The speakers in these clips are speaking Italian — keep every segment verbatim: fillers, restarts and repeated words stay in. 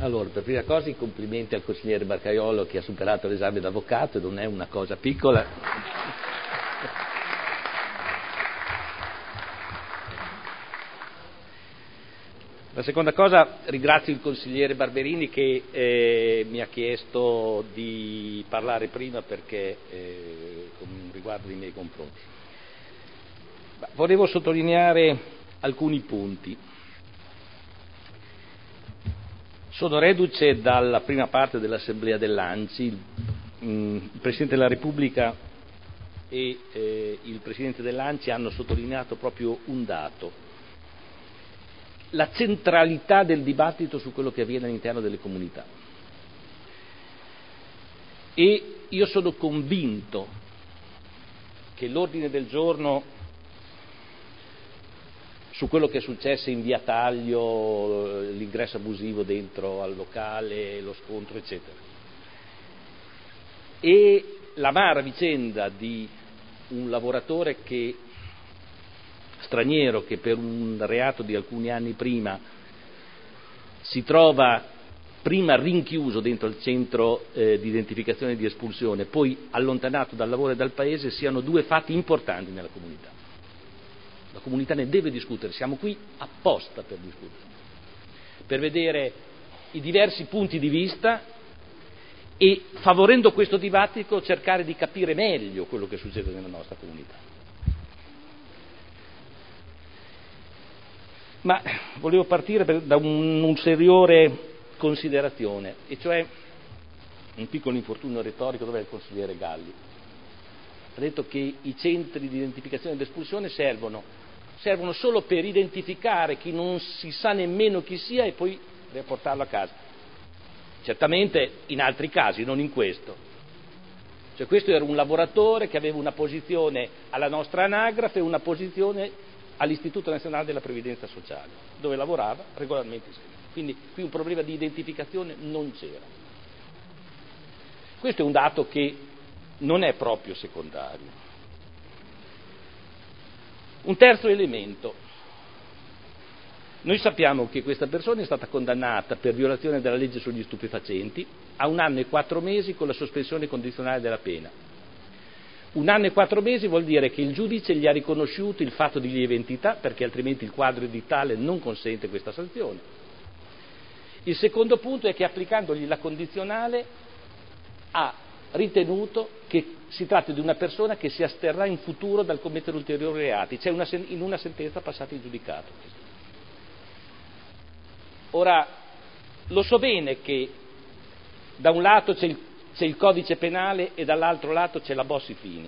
Allora, per prima cosa i complimenti al consigliere Barcaiolo che ha superato l'esame d'avvocato, e non è una cosa piccola. La seconda cosa, ringrazio il consigliere Barberini che eh, mi ha chiesto di parlare prima perché eh, con riguardo ai miei confronti. Ma volevo sottolineare alcuni punti. Sono reduce dalla prima parte dell'assemblea dell'ANCI, il, mh, il Presidente della Repubblica e eh, il Presidente dell'ANCI hanno sottolineato proprio un dato: la centralità del dibattito su quello che avviene all'interno delle comunità. E io sono convinto che l'ordine del giorno su quello che è successo in via Taglio, l'ingresso abusivo dentro al locale, lo scontro, eccetera, e l'amara vicenda di un lavoratore che straniero che per un reato di alcuni anni prima si trova prima rinchiuso dentro il centro eh, di identificazione e di espulsione, poi allontanato dal lavoro e dal paese, siano due fatti importanti nella comunità. La comunità ne deve discutere, siamo qui apposta per discutere, per vedere i diversi punti di vista e, favorendo questo dibattito, cercare di capire meglio quello che succede nella nostra comunità. Ma volevo partire per, da un'ulteriore considerazione, e cioè un piccolo infortunio retorico. Dov'è il consigliere Galli? Ha detto che i centri di identificazione ed espulsione servono, servono solo per identificare chi non si sa nemmeno chi sia e poi portarlo a casa. Certamente in altri casi, non in questo. Cioè, questo era un lavoratore che aveva una posizione alla nostra anagrafe e una posizione all'Istituto Nazionale della Previdenza Sociale, dove lavorava regolarmente in seguito. Quindi qui un problema di identificazione non c'era. Questo è un dato che non è proprio secondario. Un terzo elemento. Noi sappiamo che questa persona è stata condannata per violazione della legge sugli stupefacenti a un anno e quattro mesi con la sospensione condizionale della pena. Un anno e quattro mesi vuol dire che il giudice gli ha riconosciuto il fatto di lieve entità, perché altrimenti il quadro editale non consente questa sanzione. Il secondo punto è che, applicandogli la condizionale, ha ritenuto che si tratti di una persona che si asterrà in futuro dal commettere ulteriori reati. C'è una, in una sentenza passata in giudicato. Ora, lo so bene che da un lato c'è il, c'è il codice penale e dall'altro lato c'è la Bossi-Fini,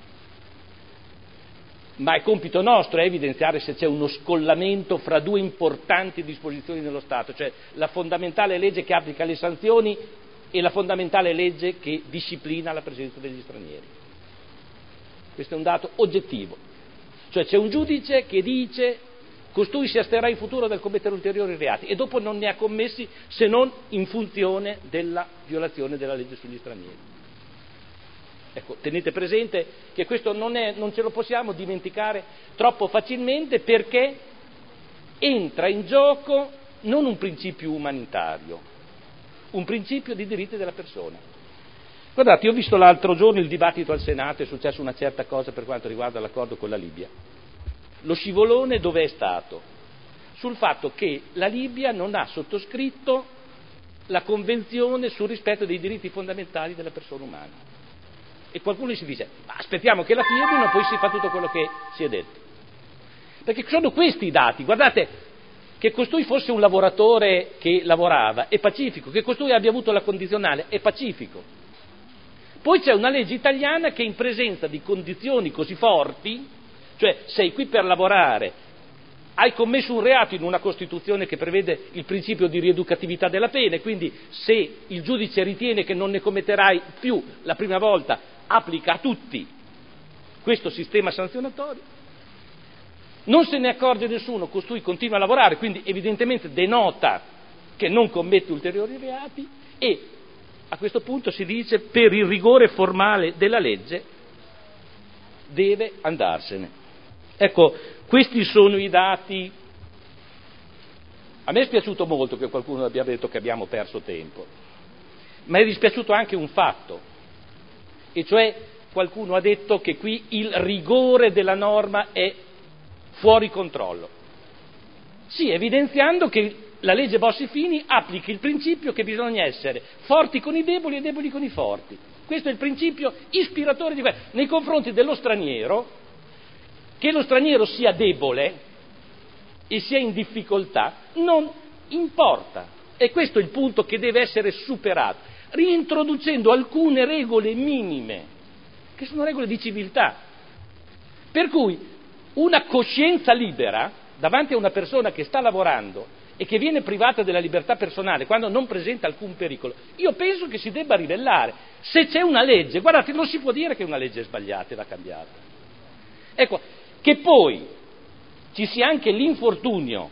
ma è compito nostro è evidenziare se c'è uno scollamento fra due importanti disposizioni dello Stato, cioè la fondamentale legge che applica le sanzioni e la fondamentale legge che disciplina la presenza degli stranieri. Questo è un dato oggettivo. Cioè c'è un giudice che dice: costui si asterrà in futuro dal commettere ulteriori reati, e dopo non ne ha commessi se non in funzione della violazione della legge sugli stranieri. Ecco, tenete presente che questo non, è, non ce lo possiamo dimenticare troppo facilmente, perché entra in gioco non un principio umanitario, un principio di diritti della persona. Guardate, io ho visto l'altro giorno il dibattito al Senato, è successa una certa cosa per quanto riguarda l'accordo con la Libia. Lo scivolone dove è stato? Sul fatto che la Libia non ha sottoscritto la Convenzione sul rispetto dei diritti fondamentali della persona umana. E qualcuno si dice: ma aspettiamo che la firmino, poi si fa tutto quello che si è detto. Perché sono questi i dati. Guardate, che costui fosse un lavoratore che lavorava è pacifico, che costui abbia avuto la condizionale è pacifico. Poi c'è una legge italiana che, in presenza di condizioni così forti, cioè sei qui per lavorare, hai commesso un reato in una Costituzione che prevede il principio di rieducatività della pena, e quindi se il giudice ritiene che non ne commetterai più la prima volta, applica a tutti questo sistema sanzionatorio, non se ne accorge nessuno, costui continua a lavorare, quindi evidentemente denota che non commette ulteriori reati, e a questo punto si dice: per il rigore formale della legge deve andarsene. Ecco, questi sono i dati A me è dispiaciuto molto che qualcuno abbia detto che abbiamo perso tempo, ma è dispiaciuto anche un fatto, e cioè qualcuno ha detto che qui il rigore della norma è fuori controllo. Sì, evidenziando che la legge Bossi-Fini applica il principio che bisogna essere forti con i deboli e deboli con i forti. Questo è il principio ispiratore di questo. Nei confronti dello straniero, che lo straniero sia debole e sia in difficoltà, non importa. E questo è il punto che deve essere superato, reintroducendo alcune regole minime, che sono regole di civiltà. Per cui una coscienza libera davanti a una persona che sta lavorando e che viene privata della libertà personale quando non presenta alcun pericolo, io penso che si debba ribellare. Se c'è una legge, guardate, non si può dire che una legge è sbagliata e va cambiata. Ecco, che poi ci sia anche l'infortunio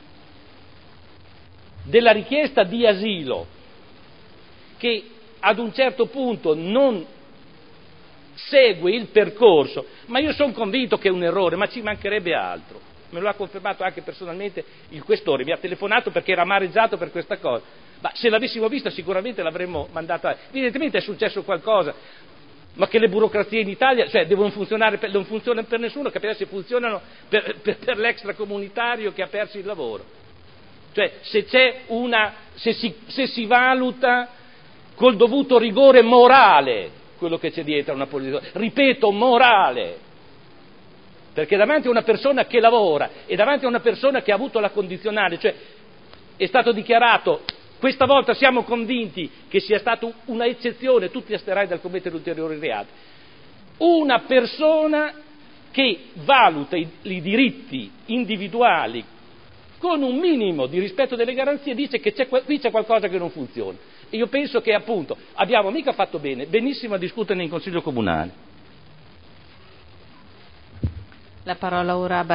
della richiesta di asilo che ad un certo punto non segue il percorso, ma io sono convinto che è un errore, ma ci mancherebbe altro. Me lo ha confermato anche personalmente il questore, mi ha telefonato perché era amareggiato per questa cosa, ma se l'avessimo vista sicuramente l'avremmo mandata. Evidentemente è successo qualcosa, ma che le burocrazie in Italia, cioè, devono funzionare, per, non funzionano per nessuno, capire se funzionano per, per, per l'extracomunitario che ha perso il lavoro. Cioè, se c'è una, se si, se si valuta col dovuto rigore morale quello che c'è dietro una posizione, ripeto, morale, perché davanti a una persona che lavora e davanti a una persona che ha avuto la condizionale, cioè è stato dichiarato, questa volta siamo convinti che sia stata una eccezione, tutti asterai dal commettere ulteriori reati, una persona che valuta i, i diritti individuali con un minimo di rispetto delle garanzie dice che c'è, qui c'è qualcosa che non funziona. E io penso che appunto abbiamo mica fatto bene, benissimo a discuterne in Consiglio Comunale. La parola ora a